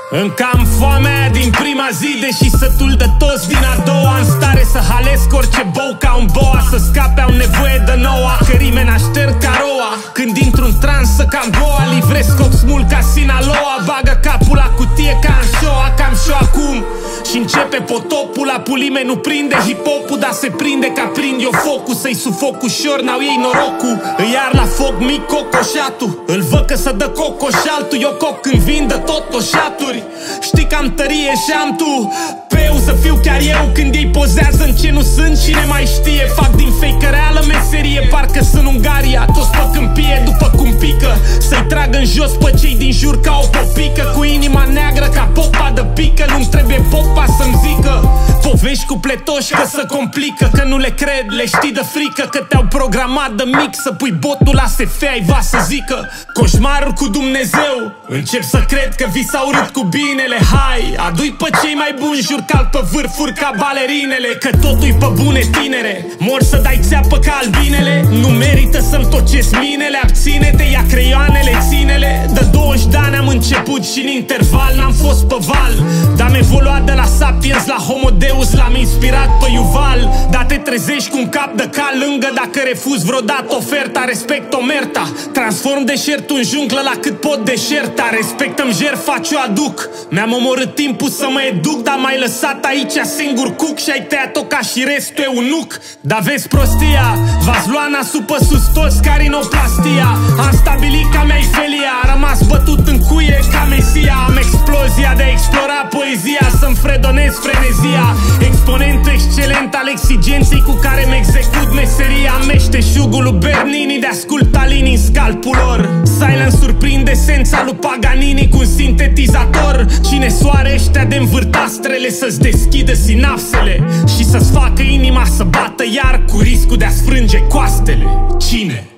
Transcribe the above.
Încă am foamea din prima zi, deși sătul de toți din a doua. În stare să halesc orice bou ca un boa, să scape au nevoie de noua, că rimeni aștern ca roa. Când intru în transă cam boa, livrez coc smul ca Sinaloa. Bagă capul la cutie ca în show, cam show acum. Și începe potopul, la pulime nu prinde hip-hopul, dar se prinde ca prind eu focul. Să-i sufoc ușor, n-au ei norocul. Îi iar la foc mic cocoșatul, îl văd că să dă cocoșaltul. Eu coc când vindă tot toșaturi. Știi că am tărie și am tu peu să fiu chiar eu. Când ei pozează în ce nu sunt, cine mai știe. Fac din fake reală meserie, parcă sunt Ungaria. Toți pe câmpie după cum pică, să-i trag în jos pe cei din jur ca o popică. Cu inima neagră ca popa de pică, nu-mi trebuie popa să-mi zică povești cu pletoși că se complică. Că nu le cred, le știi de frică, că te-au programat de mic să pui botul la SF, ai va să zică coșmarul cu Dumnezeu. Încep să cred că vi s-a urât cu binele. Hai, adu-i pe cei mai buni, jur cal pe vârfuri ca balerinele. Că totul-i pe bune, tinere. Mor să dai țeapă ca albinele. Nu merită să-mi tocesc minele. Abține-te, ia creioanele, ține-le. De 20 de ani am început și în interval n-am fost pe val, dar am evoluat de la Sapiens la Homo Deus. L-am inspirat pe Yuval. Dar te trezești cu un cap de cal lângă dacă refuzi vreodată oferta. Respect omerta, transform deșertul în junglă la cât pot deșerta. Respectăm jertfa ce-o aduc. Mi-am omorât timpul să mă educ, dar m-ai lăsat aici singur cuc și ai tăiat-o ca și restul eunuc. Dar vezi prostia, v-ați luat nasul pe sus toți ca rinoplastia. Am stabilit ca mea-i felia, a rămas bătut în cuie ca Mesia. Am explozia de a explora poezia, să-mi fredonez frenezia. Exponent excelent al exigenței cu care mi execut meseria. Am meșteșugul lui Bernini de asculta linii în scalpul lor. Silence surprinde esența lui Paganini cu un sintetizator. Cine soare ăștia de învârtastrele să-ți deschidă sinapsele și să-ți facă inima să bată iar cu riscul de a sfrânge coastele. Cine?